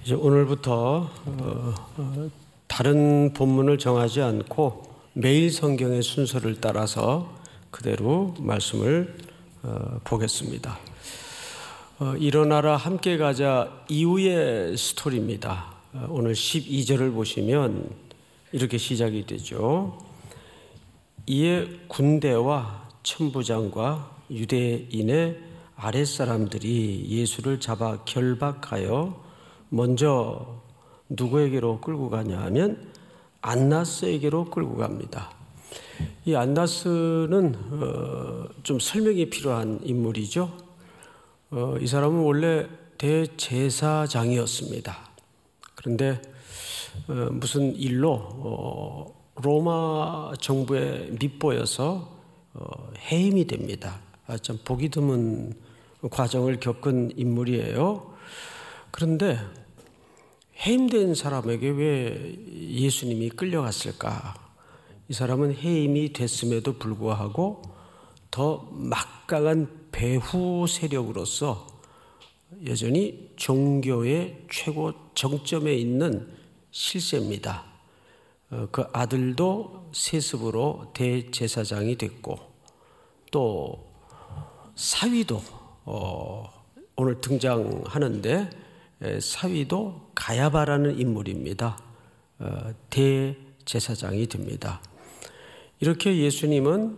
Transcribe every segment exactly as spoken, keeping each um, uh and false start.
이제 오늘부터 어, 어, 다른 본문을 정하지 않고 매일 성경의 순서를 따라서 그대로 말씀을 어, 보겠습니다. 어, 일어나라 함께 가자 이후의 스토리입니다. 어, 오늘 십이 절을 보시면 이렇게 시작이 되죠. 이에 군대와 천부장과 유대인의 아랫사람들이 예수를 잡아 결박하여 먼저 누구에게로 끌고 가냐 하면 안나스에게로 끌고 갑니다. 이 안나스는 어, 좀 설명이 필요한 인물이죠. 어, 이 사람은 원래 대제사장이었습니다. 그런데 어, 무슨 일로 어, 로마 정부에 밉보여서 어, 해임이 됩니다. 아, 참 보기 드문 과정을 겪은 인물이에요. 그런데 해임된 사람에게 왜 예수님이 끌려갔을까? 이 사람은 해임이 됐음에도 불구하고 더 막강한 배후 세력으로서 여전히 종교의 최고 정점에 있는 실세입니다. 그 아들도 세습으로 대제사장이 됐고 또 사위도 어, 오늘 등장하는데 사위도 가야바라는 인물입니다. 어, 대제사장이 됩니다. 이렇게 예수님은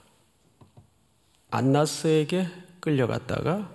안나스에게 끌려갔다가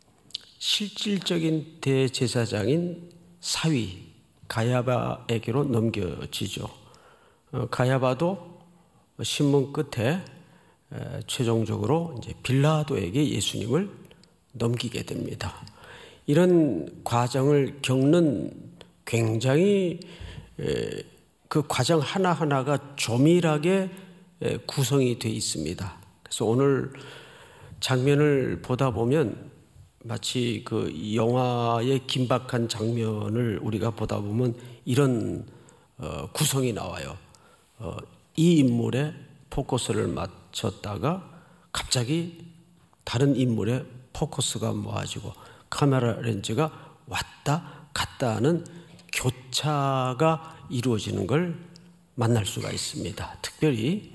실질적인 대제사장인 사위 가야바에게로 넘겨지죠. 어, 가야바도 신문 끝에 에, 최종적으로 이제 빌라도에게 예수님을 넘기게 됩니다. 이런 과정을 겪는 굉장히 에, 그 과정 하나하나가 조밀하게 에, 구성이 되어 있습니다. 그래서 오늘 장면을 보다 보면 마치 그 영화의 긴박한 장면을 우리가 보다 보면 이런 어, 구성이 나와요. 어, 이 인물에 포커스를 맞췄다가 갑자기 다른 인물에 포커스가 모아지고 카메라 렌즈가 왔다 갔다 하는 교차가 이루어지는 걸 만날 수가 있습니다. 특별히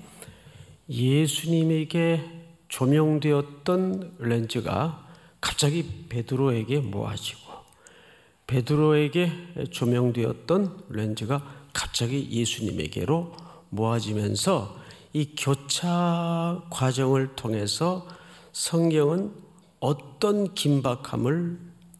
예수님에게 조명되었던 렌즈가 갑자기 베드로에게 모아지고 베드로에게 조명되었던 렌즈가 갑자기 예수님에게로 모아지면서 이 교차 과정을 통해서 성경은 어떤 긴박함을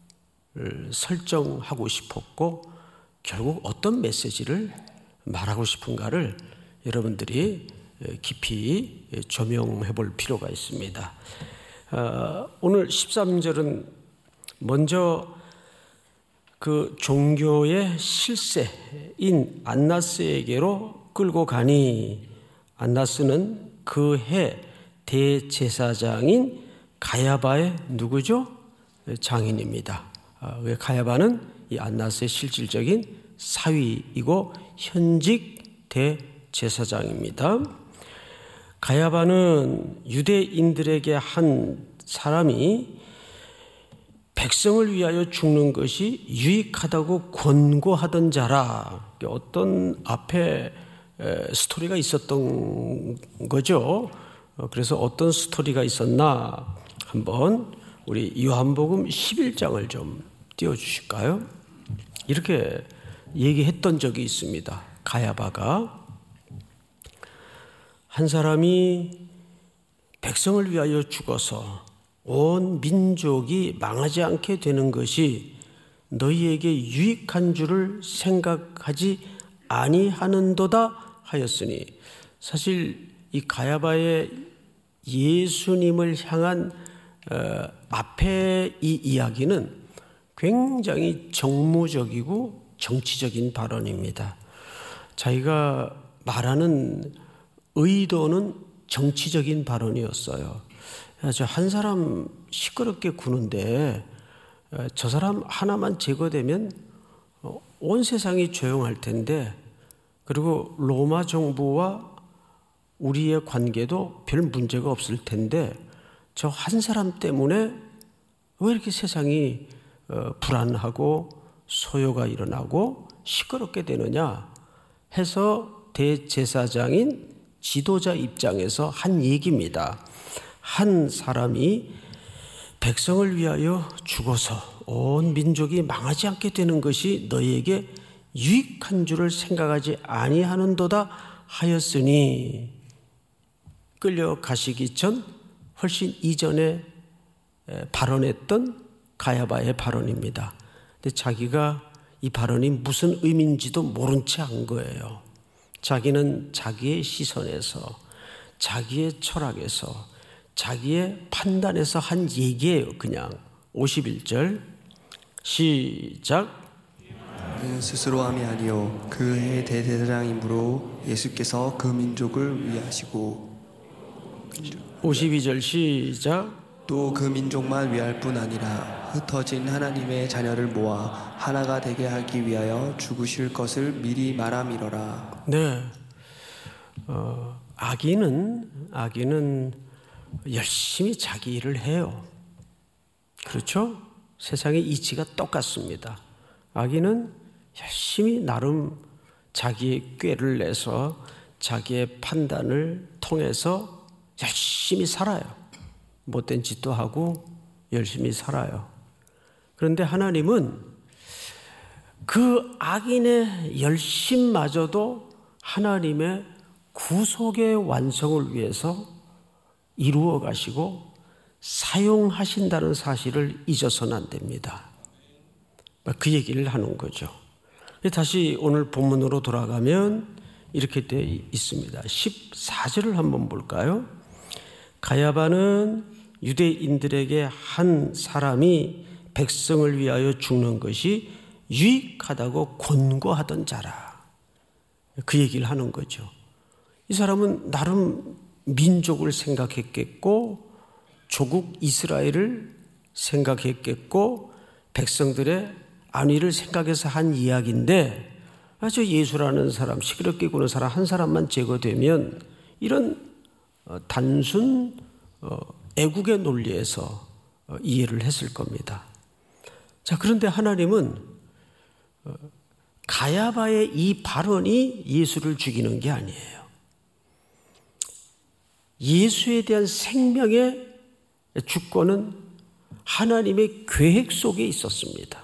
설정하고 싶었고 결국 어떤 메시지를 말하고 싶은가를 여러분들이 깊이 조명해 볼 필요가 있습니다. 오늘 십삼 절은 먼저 그 종교의 실세인 안나스에게로 끌고 가니 안나스는 그 해 대제사장인 가야바의 누구죠? 장인입니다. 가야바는 이 안나스의 실질적인 사위이고 현직 대제사장입니다. 가야바는 유대인들에게 한 사람이 백성을 위하여 죽는 것이 유익하다고 권고하던 자라. 어떤 앞에 스토리가 있었던 거죠. 그래서 어떤 스토리가 있었나 한번 우리 요한복음 십일 장을 좀 띄워주실까요? 이렇게 얘기했던 적이 있습니다. 가야바가 한 사람이 백성을 위하여 죽어서 온 민족이 망하지 않게 되는 것이 너희에게 유익한 줄을 생각하지 아니하는도다 하였으니 사실 이 가야바의 예수님을 향한 어, 앞에 이 이야기는 굉장히 정무적이고 정치적인 발언입니다. 자기가 말하는 의도는 정치적인 발언이었어요. 저 한 사람 시끄럽게 구는데 저 사람 하나만 제거되면 온 세상이 조용할 텐데 그리고 로마 정부와 우리의 관계도 별 문제가 없을 텐데 저 한 사람 때문에 왜 이렇게 세상이 불안하고 소요가 일어나고 시끄럽게 되느냐 해서 대제사장인 지도자 입장에서 한 얘기입니다. 한 사람이 백성을 위하여 죽어서 온 민족이 망하지 않게 되는 것이 너희에게 유익한 줄을 생각하지 아니하는도다 하였으니, 끌려가시기 전 훨씬 이전에 발언했던 가야바의 발언입니다. 근데 자기가 이 발언이 무슨 의미인지도 모른 채 한 거예요. 자기는 자기의 시선에서, 자기의 철학에서, 자기의 판단에서 한 얘기예요. 그냥 오십일 절 시작. 그는 스스로 함이 아니요 그 해의 대제사장이므로 예수께서 그 민족을 위하시고. 오십이 절 시작. 또 그 민족만 위할 뿐 아니라 흩어진 하나님의 자녀를 모아 하나가 되게 하기 위하여 죽으실 것을 미리 말함이러라. 네, 어, 아기는 아기는 열심히 자기 일을 해요. 그렇죠? 세상의 이치가 똑같습니다. 아기는 열심히 나름 자기의 꾀를 내서 자기의 판단을 통해서 열심히 살아요. 못된 짓도 하고 열심히 살아요. 그런데 하나님은 그 악인의 열심마저도 하나님의 구속의 완성을 위해서 이루어 가시고 사용하신다는 사실을 잊어서는 안 됩니다. 그 얘기를 하는 거죠. 다시 오늘 본문으로 돌아가면 이렇게 되어 있습니다. 십사 절을 한번 볼까요? 가야바는 유대인들에게 한 사람이 백성을 위하여 죽는 것이 유익하다고 권고하던 자라. 그 얘기를 하는 거죠. 이 사람은 나름 민족을 생각했겠고 조국 이스라엘을 생각했겠고 백성들의 안위를 생각해서 한 이야기인데, 저 예수라는 사람, 시끄럽게 구는 사람 한 사람만 제거되면 이런 단순 애국의 논리에서 이해를 했을 겁니다. 자, 그런데 하나님은 가야바의 이 발언이 예수를 죽이는 게 아니에요. 예수에 대한 생명의 주권은 하나님의 계획 속에 있었습니다.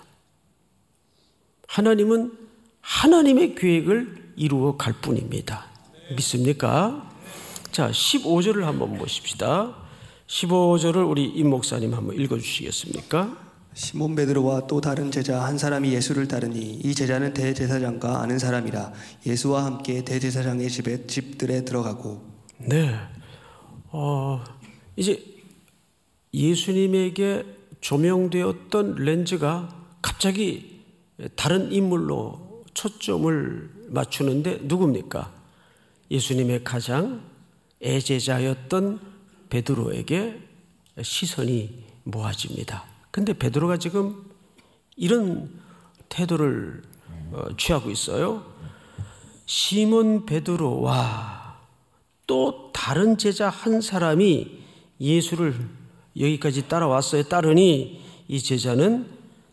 하나님은 하나님의 계획을 이루어 갈 뿐입니다. 믿습니까? 자, 십오 절을 한번 보십시다. 십오 절을 우리 임 목사님 한번 읽어주시겠습니까? 시몬 베드로와 또 다른 제자 한 사람이 예수를 따르니 이 제자는 대제사장과 아는 사람이라 예수와 함께 대제사장의 집에 집들에 들어가고. 네, 어, 이제 예수님에게 조명되었던 렌즈가 갑자기 다른 인물로 초점을 맞추는데 누굽니까? 예수님의 가장 애제자였던 베드로에게 시선이 모아집니다. 근데 베드로가 지금 이런 태도를 취하고 있어요. 시몬 베드로와 또 다른 제자 한 사람이 예수를 여기까지 따라왔어요. 따르니 이 제자는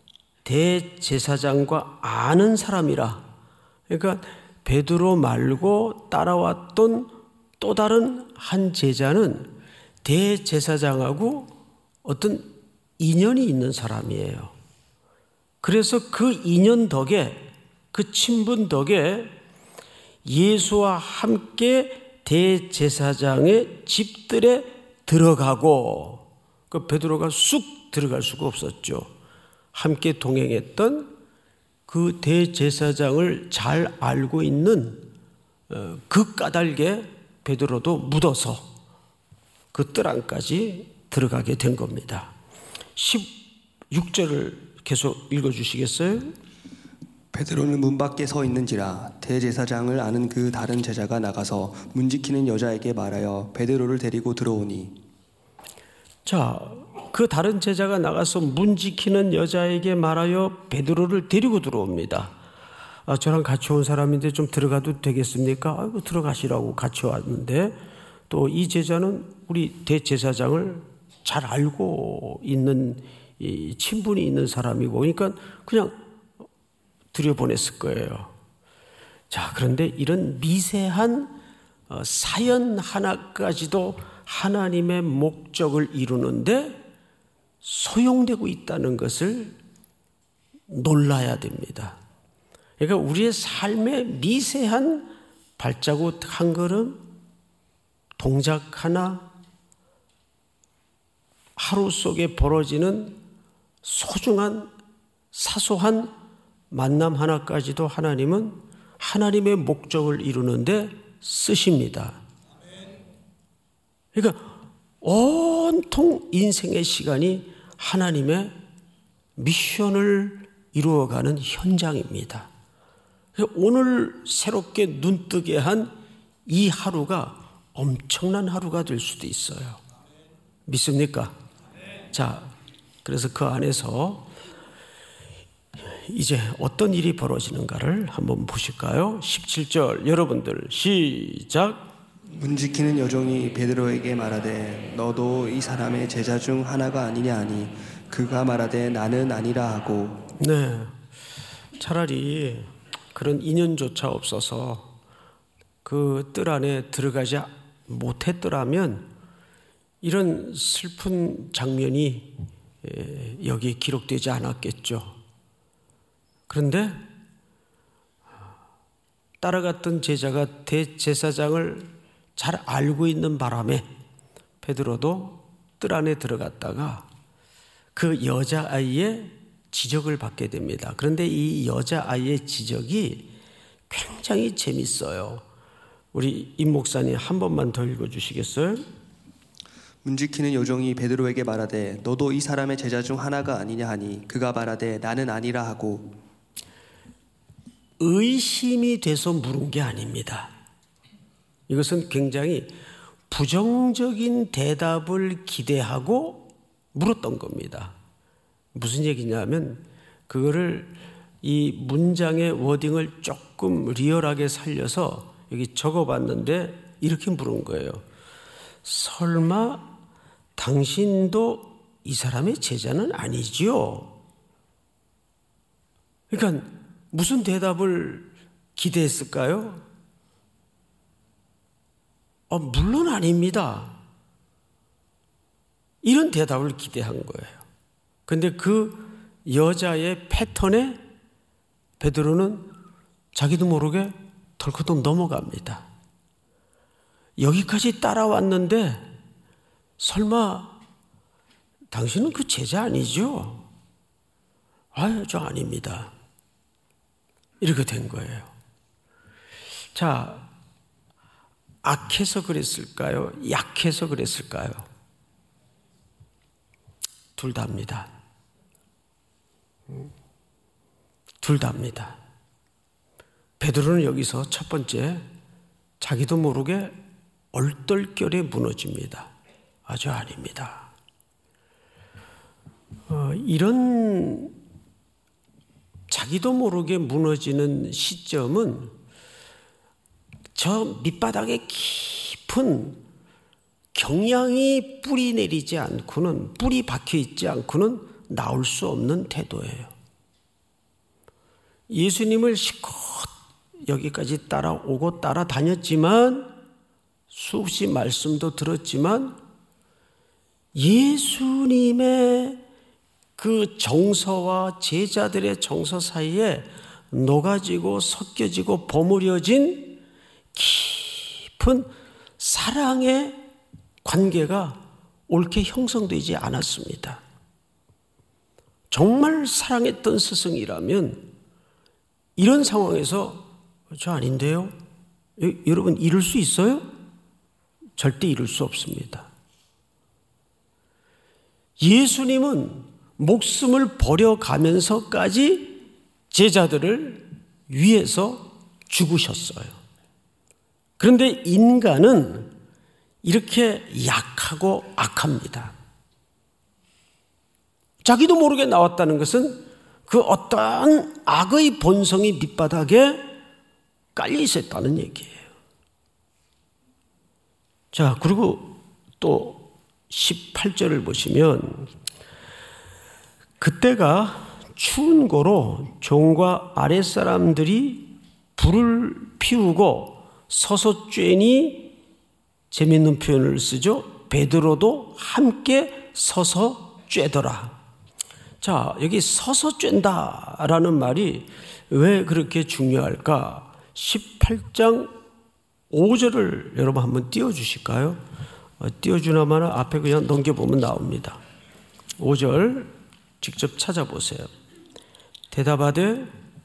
대제사장과 아는 사람이라. 그러니까 베드로 말고 따라왔던 또 다른 한 제자는 대제사장하고 어떤 인연이 있는 사람이에요. 그래서 그 인연 덕에, 그 친분 덕에 예수와 함께 대제사장의 집들에 들어가고, 그 베드로가 쑥 들어갈 수가 없었죠. 함께 동행했던 그 대제사장을 잘 알고 있는 그 까닭에 베드로도 묻어서 그 뜰 안까지 들어가게 된 겁니다. 십육 절을 계속 읽어주시겠어요? 베드로는 문 밖에 서 있는지라 대제사장을 아는 그 다른 제자가 나가서 문 지키는 여자에게 말하여 베드로를 데리고 들어오니. 자, 그 다른 제자가 나가서 문 지키는 여자에게 말하여 베드로를 데리고 들어옵니다. 아, 저랑 같이 온 사람인데 좀 들어가도 되겠습니까? 아이고, 들어가시라고 같이 왔는데, 또 이 제자는 우리 대제사장을 잘 알고 있는 이 친분이 있는 사람이고, 그러니까 그냥 들여보냈을 거예요. 자, 그런데 이런 미세한 사연 하나까지도 하나님의 목적을 이루는데 소용되고 있다는 것을 놀라야 됩니다. 그러니까 우리의 삶의 미세한 발자국 한 걸음, 동작 하나, 하루 속에 벌어지는 소중한 사소한 만남 하나까지도 하나님은 하나님의 목적을 이루는데 쓰십니다. 그러니까 온통 인생의 시간이 하나님의 미션을 이루어가는 현장입니다. 오늘 새롭게 눈뜨게 한 이 하루가 엄청난 하루가 될 수도 있어요. 믿습니까? 자, 그래서 그 안에서 이제 어떤 일이 벌어지는가를 한번 보실까요? 십칠 절 여러분들 시작. 문 지키는 여종이 베드로에게 말하되 너도 이 사람의 제자 중 하나가 아니냐 하니 그가 말하되 나는 아니라 하고. 네, 차라리 그런 인연조차 없어서 그 뜰 안에 들어가지 못했더라면 이런 슬픈 장면이 여기 기록되지 않았겠죠. 그런데 따라갔던 제자가 대제사장을 잘 알고 있는 바람에 베드로도 뜰 안에 들어갔다가 그 여자아이의 지적을 받게 됩니다. 그런데 이 여자아이의 지적이 굉장히 재밌어요. 우리 임 목사님 한 번만 더 읽어주시겠어요? 문 지키는 여종이 베드로에게 말하되 너도 이 사람의 제자 중 하나가 아니냐 하니 그가 말하되 나는 아니라 하고. 의심이 돼서 물은 게 아닙니다. 이것은 굉장히 부정적인 대답을 기대하고 물었던 겁니다. 무슨 얘기냐면 그거를 이 문장의 워딩을 조금 리얼하게 살려서 여기 적어봤는데 이렇게 물은 거예요. 설마 당신도 이 사람의 제자는 아니지요? 그러니까 무슨 대답을 기대했을까요? 어, 물론 아닙니다. 이런 대답을 기대한 거예요. 그런데 그 여자의 패턴에 베드로는 자기도 모르게 덜커덕 넘어갑니다. 여기까지 따라왔는데 설마 당신은 그 제자 아니죠? 아유, 저 아닙니다. 이렇게 된 거예요. 자, 악해서 그랬을까요? 약해서 그랬을까요? 둘 다입니다. 둘 다입니다. 베드로는 여기서 첫 번째 자기도 모르게 얼떨결에 무너집니다. 아주 아닙니다. 어, 이런 자기도 모르게 무너지는 시점은 저 밑바닥에 깊은 경향이 뿌리 내리지 않고는, 뿌리 박혀 있지 않고는 나올 수 없는 태도예요. 예수님을 실컷 여기까지 따라오고 따라다녔지만, 수없이 말씀도 들었지만 예수님의 그 정서와 제자들의 정서 사이에 녹아지고 섞여지고 버무려진 깊은 사랑의 관계가 옳게 형성되지 않았습니다. 정말 사랑했던 스승이라면 이런 상황에서 저 아닌데요? 여러분 이럴 수 있어요? 절대 이룰 수 없습니다. 예수님은 목숨을 버려가면서까지 제자들을 위해서 죽으셨어요. 그런데 인간은 이렇게 약하고 악합니다. 자기도 모르게 나왔다는 것은 그 어떠한 악의 본성이 밑바닥에 깔려 있었다는 얘기예요. 자, 그리고 또 십팔 절을 보시면 그때가 추운 고로 종과 아랫사람들이 불을 피우고 서서 쬐니 재밌는 표현을 쓰죠. 베드로도 함께 서서 쬐더라. 자, 여기 서서 쬐다라는 말이 왜 그렇게 중요할까? 십팔 장 오 절을 여러분 한번 띄워주실까요? 띄워주나마는 앞에 그냥 넘겨보면 나옵니다. 오 절 직접 찾아보세요. 대답하되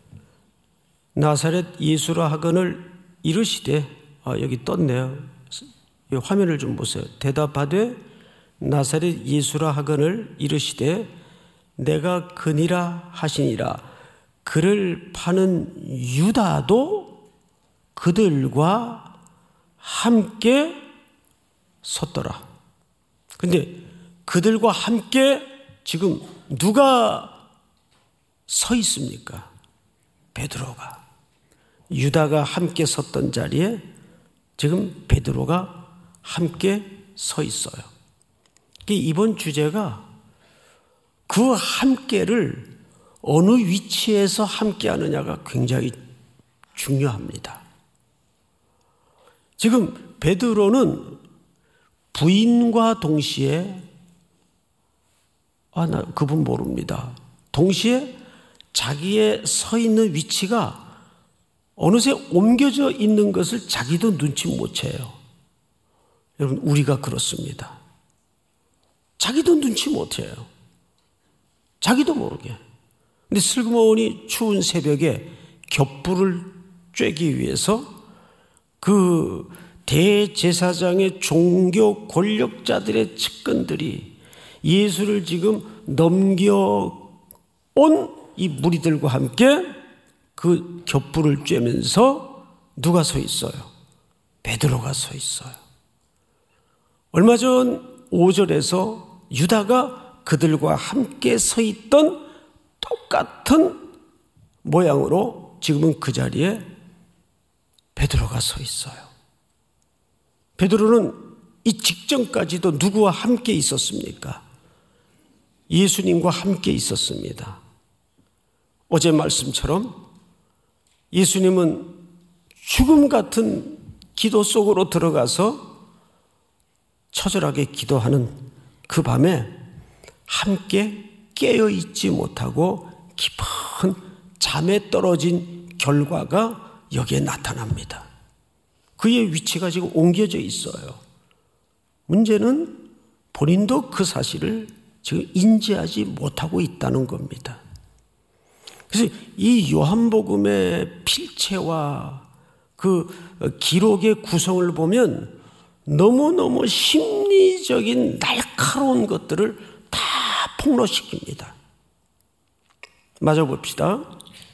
나사렛 예수라 하거늘 이르시되, 아, 여기 떴네요. 이 화면을 좀 보세요. 대답하되 나사렛 예수라 하거늘 이르시되 내가 그니라 하시니라. 그를 파는 유다도 그들과 함께 섰더라. 근데 그들과 함께 지금 누가 서 있습니까? 베드로가. 유다가 함께 섰던 자리에 지금 베드로가 함께 서 있어요. 이번 주제가 그 함께를 어느 위치에서 함께 하느냐가 굉장히 중요합니다. 지금 베드로는 부인과 동시에, 아, 나 그분 모릅니다. 동시에 자기의 서 있는 위치가 어느새 옮겨져 있는 것을 자기도 눈치 못 채요. 여러분, 우리가 그렇습니다. 자기도 눈치 못 채요. 자기도 모르게. 근데 슬그머니 추운 새벽에 겹불을 쬐기 위해서 그 대제사장의 종교 권력자들의 측근들이 예수를 지금 넘겨온 이 무리들과 함께 그 겹불을 쬐면서 누가 서 있어요? 베드로가 서 있어요. 얼마 전 오 절에서 유다가 그들과 함께 서 있던 똑같은 모양으로 지금은 그 자리에 베드로가 서 있어요. 베드로는 이 직전까지도 누구와 함께 있었습니까? 예수님과 함께 있었습니다. 어제 말씀처럼 예수님은 죽음 같은 기도 속으로 들어가서 처절하게 기도하는 그 밤에 함께 깨어있지 못하고 깊은 잠에 떨어진 결과가 여기에 나타납니다. 그의 위치가 지금 옮겨져 있어요. 문제는 본인도 그 사실을 지금 인지하지 못하고 있다는 겁니다. 그래서 이 요한복음의 필체와 그 기록의 구성을 보면 너무너무 심리적인 날카로운 것들을 다 폭로시킵니다. 맞아 봅시다.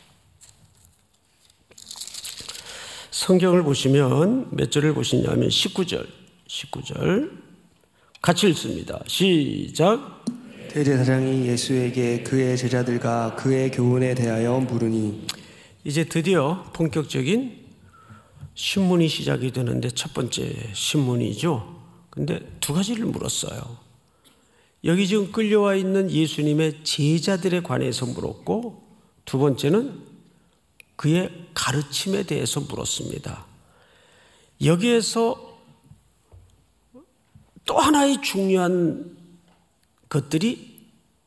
성경을 보시면 몇 절을 보시냐면 십구 절, 십구 절 같이 읽습니다. 시작. 대제사장이 예수에게 그의 제자들과 그의 교훈에 대하여 물으니, 이제 드디어 본격적인 신문이 시작이 되는데 첫 번째 신문이죠. 근데 두 가지를 물었어요. 여기 지금 끌려와 있는 예수님의 제자들에 관해서 물었고, 두 번째는 그의 가르침에 대해서 물었습니다. 여기에서 또 하나의 중요한 것들이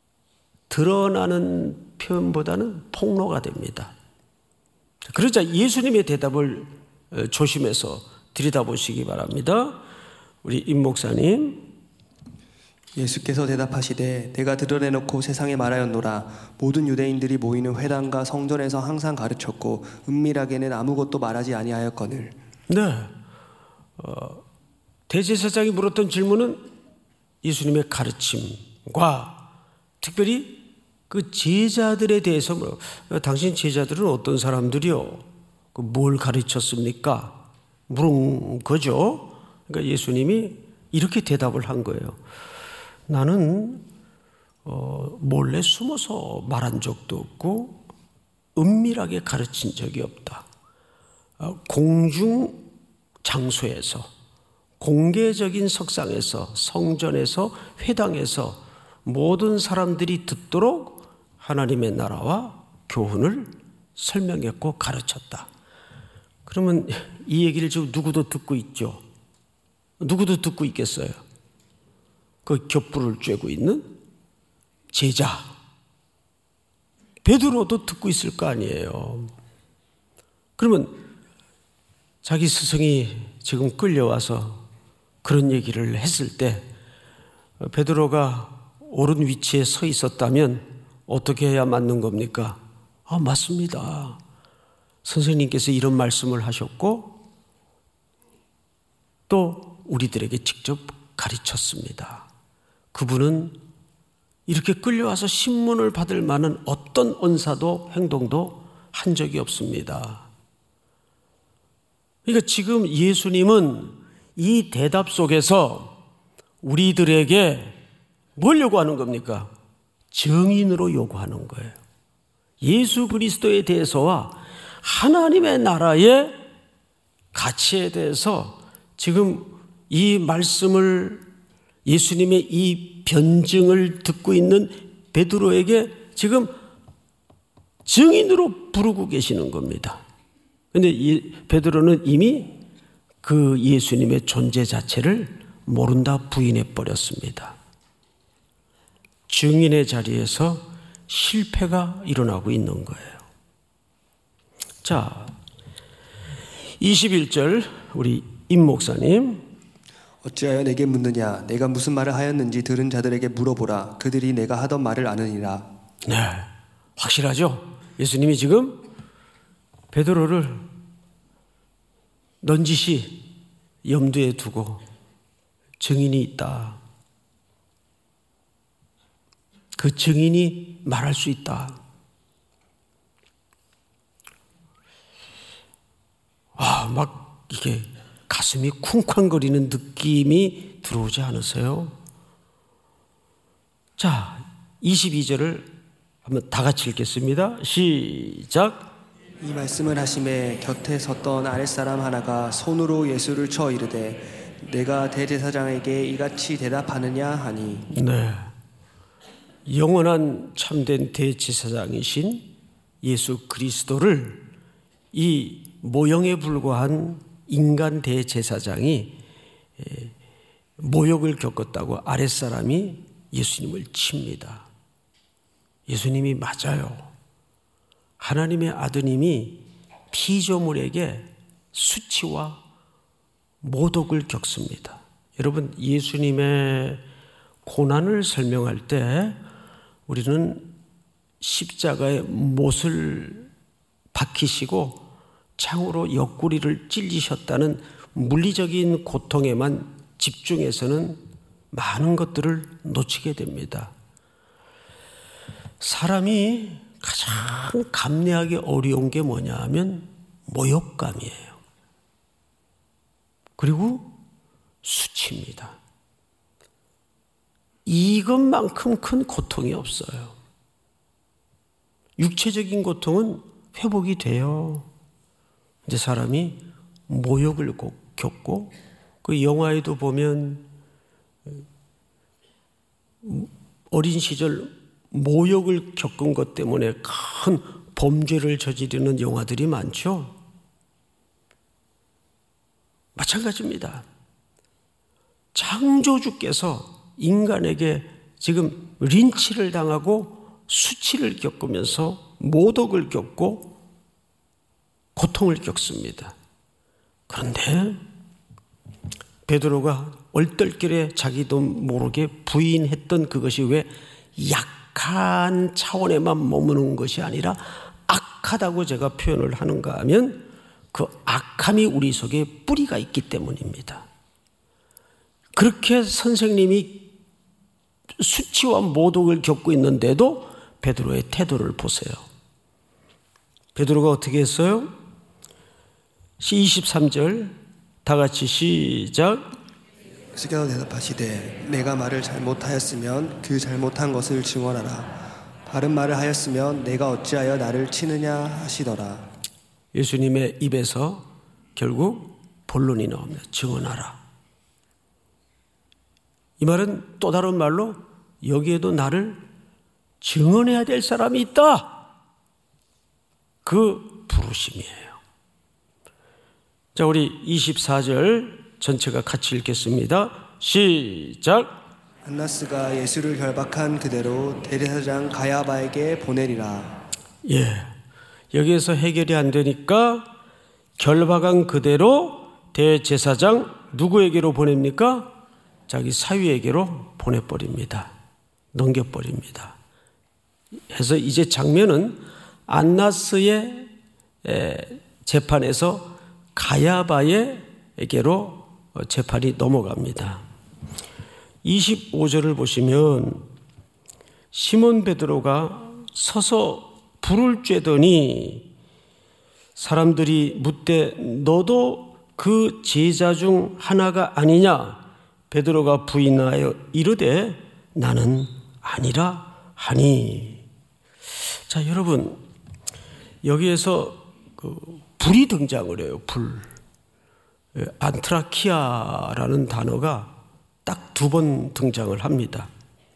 드러나는 표현보다는 폭로가 됩니다. 그러자 예수님의 대답을 조심해서 들여다보시기 바랍니다. 우리 임 목사님. 예수께서 대답하시되 내가 드러내놓고 세상에 말하였노라. 모든 유대인들이 모이는 회당과 성전에서 항상 가르쳤고 은밀하게는 아무것도 말하지 아니하였거늘. 네, 어, 대제사장이 물었던 질문은 예수님의 가르침과 특별히 그 제자들에 대해서 물어. 당신 제자들은 어떤 사람들이요? 뭘 가르쳤습니까? 물은 거죠. 그러니까 예수님이 이렇게 대답을 한 거예요. 나는 어, 몰래 숨어서 말한 적도 없고 은밀하게 가르친 적이 없다. 어, 공중 장소에서, 공개적인 석상에서, 성전에서, 회당에서 모든 사람들이 듣도록 하나님의 나라와 교훈을 설명했고 가르쳤다. 그러면 이 얘기를 지금 누구도 듣고 있죠? 누구도 듣고 있겠어요? 그 겹불을 쬐고 있는 제자 베드로도 듣고 있을 거 아니에요. 그러면 자기 스승이 지금 끌려와서 그런 얘기를 했을 때 베드로가 옳은 위치에 서 있었다면 어떻게 해야 맞는 겁니까? 아, 맞습니다. 선생님께서 이런 말씀을 하셨고 또 우리들에게 직접 가르쳤습니다. 그분은 이렇게 끌려와서 신문을 받을 만한 어떤 언사도 행동도 한 적이 없습니다. 그러니까 지금 예수님은 이 대답 속에서 우리들에게 뭘 요구하는 겁니까? 증인으로 요구하는 거예요. 예수 그리스도에 대해서와 하나님의 나라의 가치에 대해서 지금 이 말씀을 예수님의 이 변증을 듣고 있는 베드로에게 지금 증인으로 부르고 계시는 겁니다. 그런데 베드로는 이미 그 예수님의 존재 자체를 모른다 부인해 버렸습니다. 증인의 자리에서 실패가 일어나고 있는 거예요. 자, 이십일 절 우리 임 목사님. 어찌하여 내게 묻느냐? 내가 무슨 말을 하였는지 들은 자들에게 물어보라. 그들이 내가 하던 말을 아느니라. 네, 확실하죠? 예수님이 지금 베드로를 넌지시 염두에 두고 증인이 있다. 그 증인이 말할 수 있다. 아, 막 이게 가슴이 쿵쾅거리는 느낌이 들어오지 않으세요? 자, 이십이 절을 한번 다 같이 읽겠습니다. 시작. 이 말씀을 하심에 곁에 섰던 아랫사람 하나가 손으로 예수를 쳐 이르되 내가 대제사장에게 이같이 대답하느냐 하니. 네, 영원한 참된 대제사장이신 예수 그리스도를 이 모형에 불과한 인간 대제사장이 모욕을 겪었다고 아랫사람이 예수님을 칩니다. 예수님이 맞아요. 하나님의 아드님이 피조물에게 수치와 모독을 겪습니다. 여러분, 예수님의 고난을 설명할 때 우리는 십자가에 못을 박히시고 창으로 옆구리를 찔리셨다는 물리적인 고통에만 집중해서는 많은 것들을 놓치게 됩니다. 사람이 가장 감내하기 어려운 게 뭐냐 하면 모욕감이에요. 그리고 수치입니다. 이것만큼 큰 고통이 없어요. 육체적인 고통은 회복이 돼요. 이제 사람이 모욕을 겪고, 그 영화에도 보면 어린 시절 모욕을 겪은 것 때문에 큰 범죄를 저지르는 영화들이 많죠. 마찬가지입니다. 창조주께서 인간에게 지금 린치를 당하고 수치를 겪으면서 모독을 겪고 고통을 겪습니다. 그런데 베드로가 얼떨결에 자기도 모르게 부인했던 그것이 왜 약한 차원에만 머무는 것이 아니라 악하다고 제가 표현을 하는가 하면 그 악함이 우리 속에 뿌리가 있기 때문입니다. 그렇게 선생님이 수치와 모독을 겪고 있는데도 베드로의 태도를 보세요. 베드로가 어떻게 했어요? 이십삼 절 다 같이 시작. 예수께서 대답하시되 내가 말을 잘못하였으면 그 잘못한 것을 증언하라. 바른 말을 하였으면 내가 어찌하여 나를 치느냐 하시더라. 예수님의 입에서 결국 본론이 나옵니다. 증언하라. 이 말은 또 다른 말로 여기에도 나를 증언해야 될 사람이 있다. 그 부르심이에요. 자, 우리 이십사 절 전체가 같이 읽겠습니다. 시작. 안나스가 예수를 결박한 그대로 대제사장 가야바에게 보내리라. 예, 여기에서 해결이 안 되니까 결박한 그대로 대제사장 누구에게로 보냅니까? 자기 사위에게로 보내버립니다. 넘겨버립니다. 해서 이제 장면은 안나스의 재판에서 가야바에게로 재판이 넘어갑니다. 이십오 절을 보시면 시몬 베드로가 서서 불을 쬐더니 사람들이 묻되 너도 그 제자 중 하나가 아니냐? 베드로가 부인하여 이르되 나는 아니라 하니. 자, 여러분, 여기에서 그 불이 등장을 해요. 불. 안트라키아라는 단어가 딱 두 번 등장을 합니다.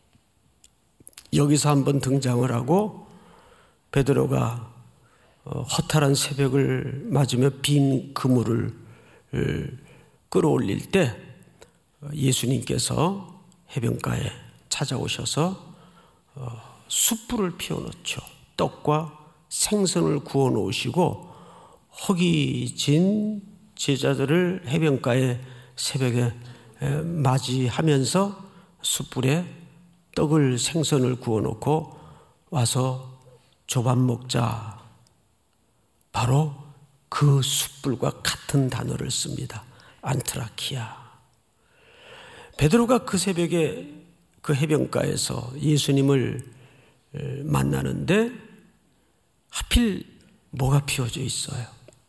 여기서 한 번 등장을 하고 베드로가 허탈한 새벽을 맞으며 빈 그물을 끌어올릴 때 예수님께서 해변가에 찾아오셔서 숯불을 피워놓죠. 떡과 생선을 구워 놓으시고 허기진 제자들을 해변가에 새벽에 맞이하면서 숯불에 떡을 생선을 구워 놓고 와서 조밥 먹자. 바로 그 숯불과 같은 단어를 씁니다. 안트라키아. 베드로가 그 새벽에 그 해변가에서 예수님을 만나는데 하필 뭐가 피워져 있어요?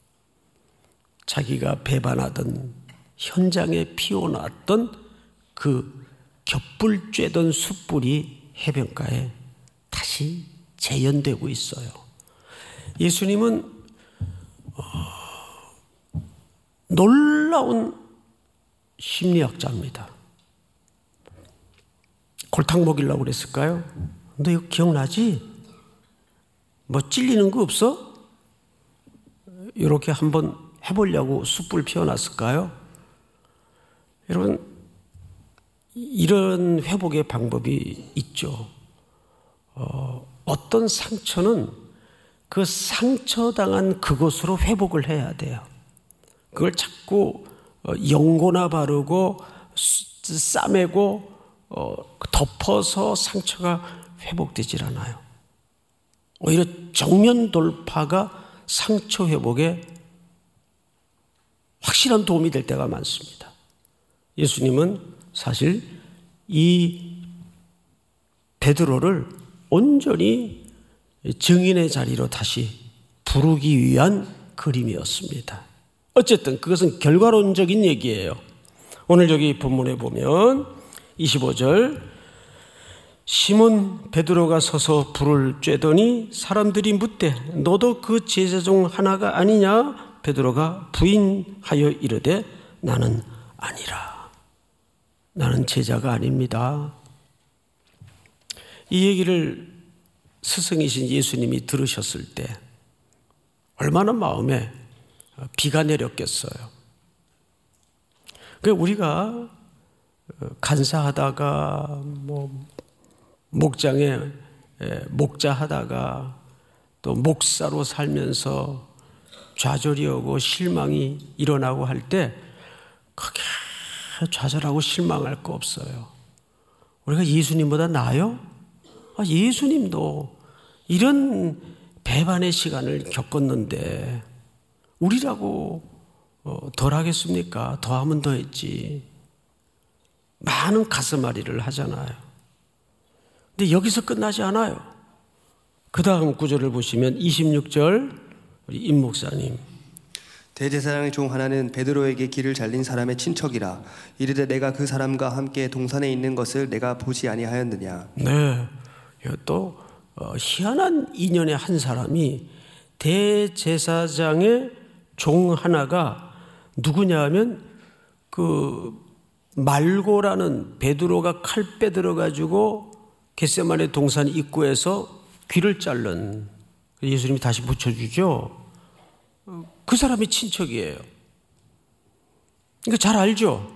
자기가 배반하던 현장에 피워놨던 그 겹불 쬐던 숯불이 해변가에 다시 재현되고 있어요. 예수님은 어, 놀라운 심리학자입니다. 골탕 먹이려고 그랬을까요? 너 이거 기억나지? 뭐 찔리는 거 없어? 이렇게 한번 해보려고 숯불 피워놨을까요? 여러분, 이런 회복의 방법이 있죠. 어, 어떤 상처는 그 상처당한 그곳으로 회복을 해야 돼요. 그걸 자꾸 연고나 바르고 싸매고 어, 덮어서 상처가 회복되질 않아요. 오히려 정면 돌파가 상처 회복에 확실한 도움이 될 때가 많습니다. 예수님은 사실 이 베드로를 온전히 증인의 자리로 다시 부르기 위한 그림이었습니다. 어쨌든 그것은 결과론적인 얘기예요. 오늘 여기 본문에 보면 이십오 절 시몬 베드로가 서서 불을 쬐더니 사람들이 묻되 너도 그 제자 중 하나가 아니냐? 베드로가 부인하여 이르되 나는 아니라. 나는 제자가 아닙니다. 이 얘기를 스승이신 예수님이 들으셨을 때 얼마나 마음에 비가 내렸겠어요. 그러니까 우리가 간사하다가 뭐 목장에 목자하다가 또 목사로 살면서 좌절이 오고 실망이 일어나고 할 때 크게 좌절하고 실망할 거 없어요. 우리가 예수님보다 나아요? 아, 예수님도 이런 배반의 시간을 겪었는데 우리라고 덜 하겠습니까? 더 하면 더 했지. 많은 가슴앓이를 하잖아요. 근데 여기서 끝나지 않아요. 그 다음 구절을 보시면 이십육 절 우리 임 목사님. 대제사장의 종 하나는 베드로에게 길을 잘린 사람의 친척이라 이르되 내가 그 사람과 함께 동산에 있는 것을 내가 보지 아니하였느냐. 네, 또 어, 희한한 인연의 한 사람이 대제사장의 종 하나가 누구냐 하면 그 말고라는 베드로가 칼 빼들어 가지고 겟세마네 동산 입구에서 귀를 자른, 예수님이 다시 붙여주죠. 그 사람이 친척이에요. 그러니까 잘 알죠.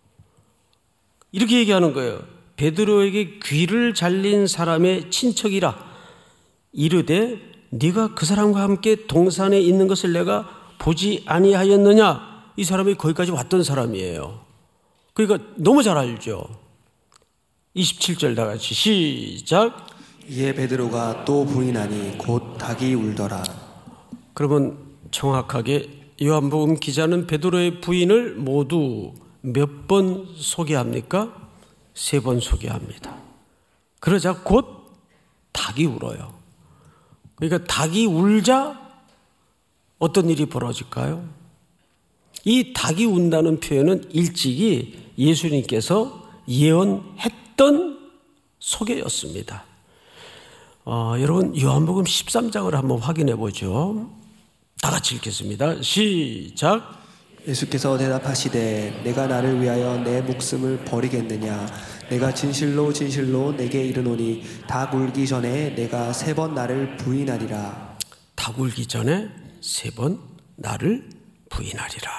이렇게 얘기하는 거예요. 베드로에게 귀를 잘린 사람의 친척이라 이르되 네가 그 사람과 함께 동산에 있는 것을 내가 보지 아니하였느냐. 이 사람이 거기까지 왔던 사람이에요. 그러니까 너무 잘 알죠. 이십칠 절 다 같이 시작. 이에 베드로가 또 부인하니 곧 닭이 울더라. 그러면 정확하게 요한복음 기자는 베드로의 부인을 모두 몇 번 소개합니까? 세 번 소개합니다. 그러자 곧 닭이 울어요. 그러니까 닭이 울자 어떤 일이 벌어질까요? 이 닭이 운다는 표현은 일찍이 예수님께서 예언했던 소개였습니다. 어, 여러분 요한복음 십삼 장을 한번 확인해 보죠. 다 같이 읽겠습니다. 시작. 예수께서 대답하시되 내가 나를 위하여 내 목숨을 버리겠느냐. 내가 진실로 진실로 내게 이르노니 닭 울기 전에 내가 세 번 나를 부인하리라. 닭 울기 전에 세 번 나를 부인하리라.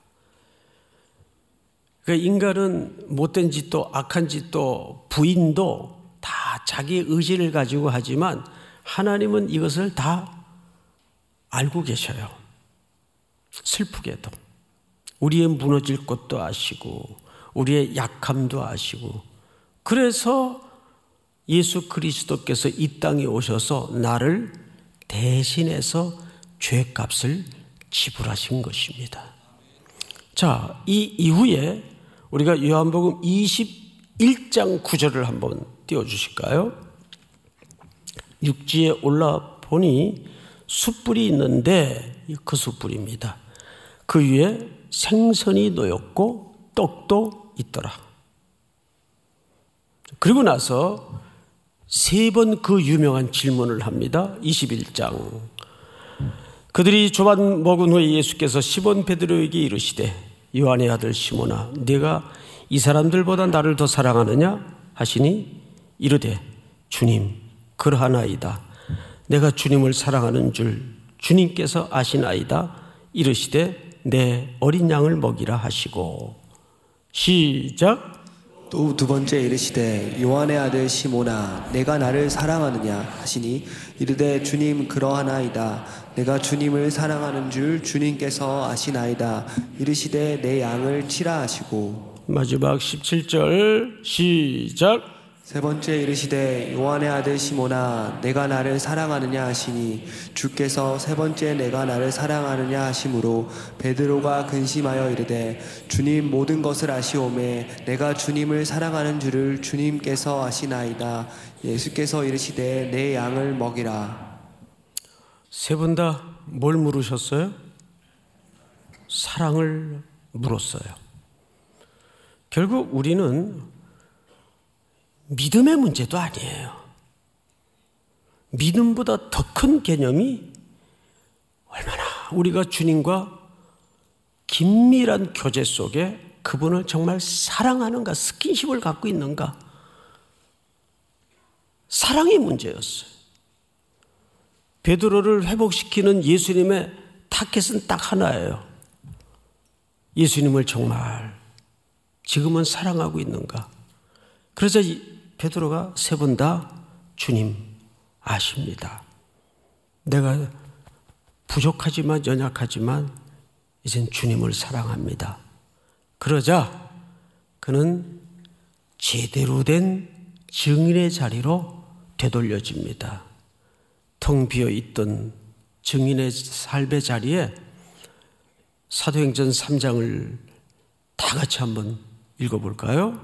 그러니까 인간은 못된 짓도 악한 짓도 부인도 다 자기의 의지를 가지고 하지만 하나님은 이것을 다 알고 계셔요. 슬프게도 우리의 무너질 것도 아시고 우리의 약함도 아시고, 그래서 예수 그리스도께서 이 땅에 오셔서 나를 대신해서 죄값을 지불하신 것입니다. 자, 이 이후에 우리가 요한복음 이십일 장 구 절을 한번 띄워주실까요? 육지에 올라보니 숯불이 있는데 그 숯불입니다. 그 위에 생선이 놓였고 떡도 있더라. 그리고 나서 세 번 그 유명한 질문을 합니다. 이십일 장. 그들이 조반 먹은 후에 예수께서 시몬 베드로에게 이르시되 요한의 아들 시몬아 네가 이 사람들보다 나를 더 사랑하느냐 하시니 이르되 주님 그러하나이다. 내가 주님을 사랑하는 줄 주님께서 아시나이다. 이르시되 내 어린 양을 먹이라 하시고. 시작. 또 두 번째 이르시되 요한의 아들 시몬아 내가 나를 사랑하느냐 하시니 이르되 주님 그러하나이다. 내가 주님을 사랑하는 줄 주님께서 아시나이다. 이르시되 내 양을 치라 하시고. 마지막 십칠 절 시작. 세 번째 이르시되 요한의 아들 시몬아 내가 나를 사랑하느냐 하시니 주께서 세 번째 내가 나를 사랑하느냐 하심으로 베드로가 근심하여 이르되 주님 모든 것을 아시오매 내가 주님을 사랑하는 줄을 주님께서 아시나이다. 예수께서 이르시되 내 양을 먹이라. 세 분 다 뭘 물으셨어요? 사랑을 물었어요. 결국 우리는 믿음의 문제도 아니에요. 믿음보다 더 큰 개념이 얼마나 우리가 주님과 긴밀한 교제 속에 그분을 정말 사랑하는가, 스킨십을 갖고 있는가. 사랑이 문제였어요. 베드로를 회복시키는 예수님의 타겟은 딱 하나예요. 예수님을 정말 지금은 사랑하고 있는가. 그래서 베드로가 세 번 다 주님 아십니다. 내가 부족하지만 연약하지만 이젠 주님을 사랑합니다. 그러자 그는 제대로 된 증인의 자리로 되돌려집니다. 텅 비어있던 증인의 삶의 자리에 사도행전 삼 장을 다 같이 한번 읽어볼까요?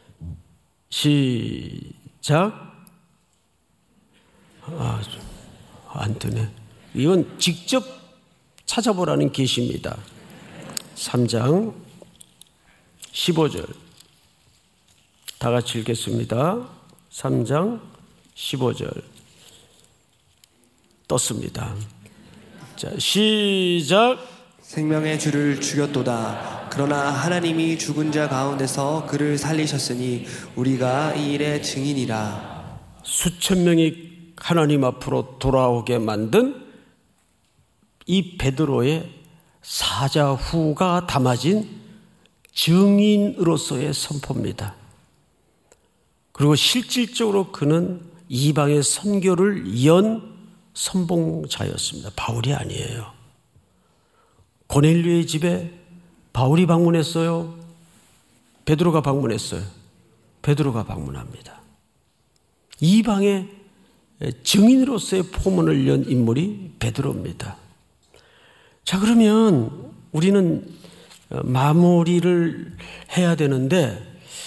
시작. 아, 안 뜨네. 이건 직접 찾아보라는 계시입니다. 삼 장 십오 절 다 같이 읽겠습니다. 삼 장 십오 절 떴습니다. 자, 시작. 생명의 주를 죽였도다. 그러나 하나님이 죽은 자 가운데서 그를 살리셨으니 우리가 이 일의 증인이라. 수천 명이 하나님 앞으로 돌아오게 만든 이 베드로의 사자후가 담아진 증인으로서의 선포입니다. 그리고 실질적으로 그는 이방의 선교를 연 선봉자였습니다. 바울이 아니에요. 고넬료의 집에 바울이 방문했어요? 베드로가 방문했어요? 베드로가 방문합니다. 이방의 증인으로서의 포문을 연 인물이 베드로입니다. 자, 그러면 우리는 마무리를 해야 되는데,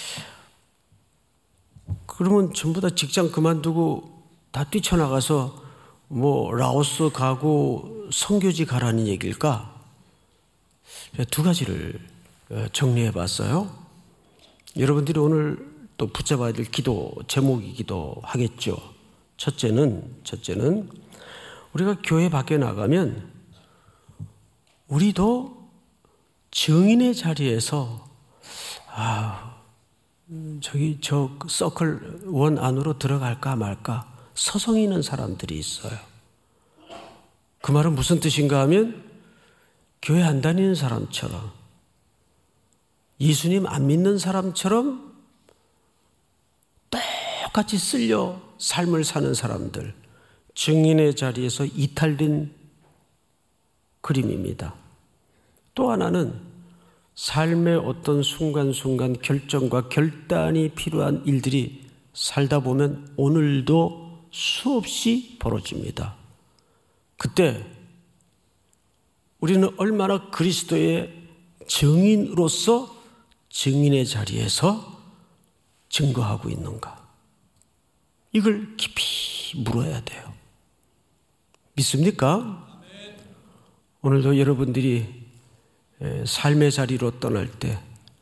그러면 전부 다 직장 그만두고 다 뛰쳐나가서 뭐 라오스 가고 선교지 가라는 얘기일까? 두 가지를 정리해 봤어요. 여러분들이 오늘 또 붙잡아야 될 기도 제목이기도 하겠죠. 첫째는, 첫째는 우리가 교회 밖에 나가면 우리도 증인의 자리에서 아, 저기 저 서클 원 안으로 들어갈까 말까 서성이는 사람들이 있어요. 그 말은 무슨 뜻인가 하면 교회 안 다니는 사람처럼, 예수님 안 믿는 사람처럼 똑같이 쓸려 삶을 사는 사람들, 증인의 자리에서 이탈된 그림입니다. 또 하나는 삶의 어떤 순간순간 결정과 결단이 필요한 일들이 살다 보면 오늘도 수없이 벌어집니다. 그때 우리는 얼마나 그리스도의 증인으로서 증인의 자리에서 증거하고 있는가, 이걸 깊이 물어야 돼요. 믿습니까? 오늘도 여러분들이 삶의 자리로 떠날 때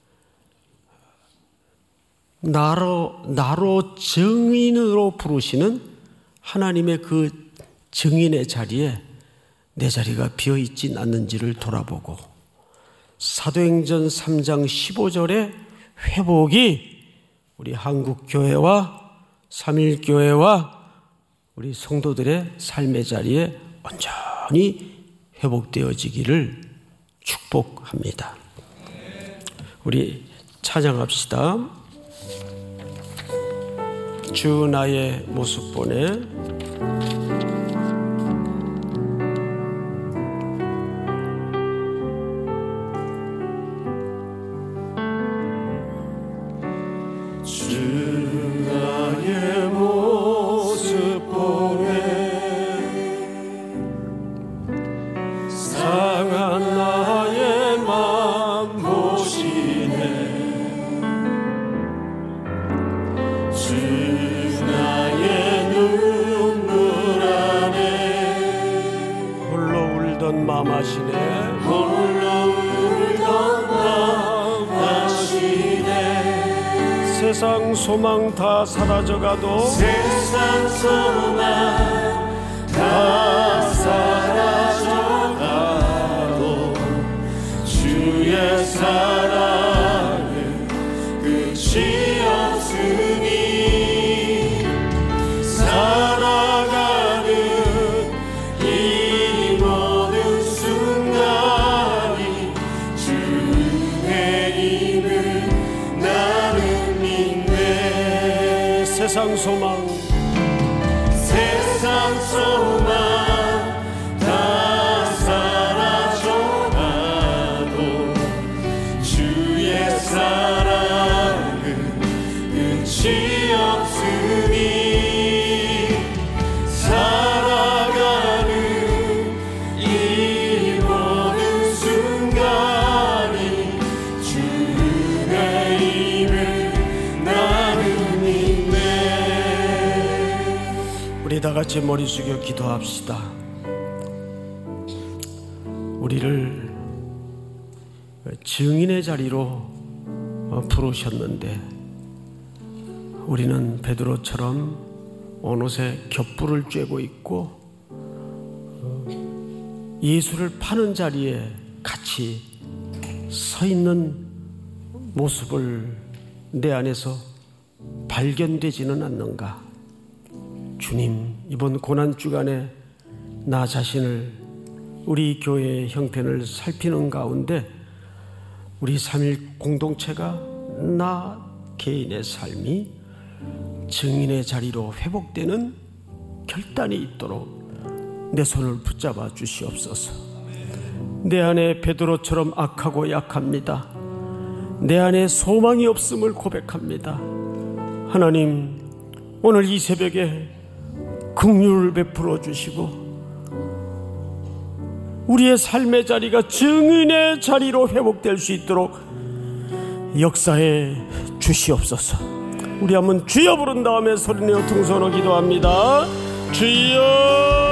나로, 나로 증인으로 부르시는 하나님의 그 증인의 자리에 내 자리가 비어있진 않는지를 돌아보고, 사도행전 삼 장 십오 절의 회복이 우리 한국교회와 삼일교회와 우리 성도들의 삶의 자리에 온전히 회복되어지기를 축복합니다. 우리 찬양합시다. 주 나의 모습 보내. 세상 소망 다 사라져가도, 세상 소망 다 사라져가도 주의 사랑은 끝이 없으니, 살아가는 이 모든 순간이 주의 힘을 나는 믿네. 세상 소망 세상 소망 다 사라져가도 주의 사랑은 끝이 없으니, 살아가는 이 모든 순간이 주의 힘을 나는 믿네. 우리 다 같이 머리 숙여 기도합시다. 우리를 증인의 자리로 부르셨는데 우리는 베드로처럼 어느새 겹불을 쬐고 있고 예수를 파는 자리에 같이 서 있는 모습을 내 안에서 발견되지는 않는가? 주님, 이번 고난 주간에 나 자신을, 우리 교회의 형편을 살피는 가운데 우리 삼일 공동체가, 나 개인의 삶이 증인의 자리로 회복되는 결단이 있도록 내 손을 붙잡아 주시옵소서. 내 안에 베드로처럼 악하고 약합니다. 내 안에 소망이 없음을 고백합니다. 하나님, 오늘 이 새벽에 긍휼을 베풀어 주시고 우리의 삶의 자리가 증인의 자리로 회복될 수 있도록 역사해 주시옵소서. 우리 한번 주여 부른 다음에 소리내어 등손으로 기도합니다. 주여.